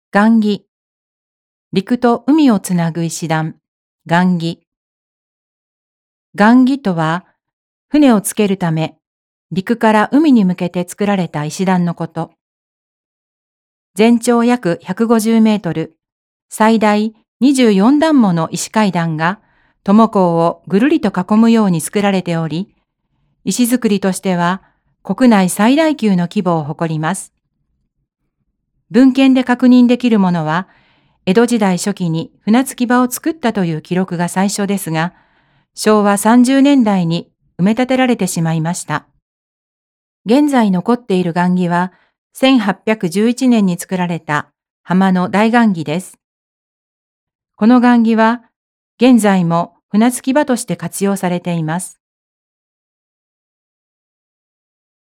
雁木。陸と海をつなぐ石段、雁木。雁木とは、船をつけるため、陸から海に向けて作られた石段のこと。全長約150メートル、最大24段もの石階段が、友港をぐるりと囲むように作られており、石造りとしては国内最大級の規模を誇ります。文献で確認できるものは、江戸時代初期に船着き場を作ったという記録が最初ですが、昭和30年代に埋め立てられてしまいました。現在残っている雁木は、1811年に作られた浜の大雁木です。この雁木は、現在も船着き場として活用されています。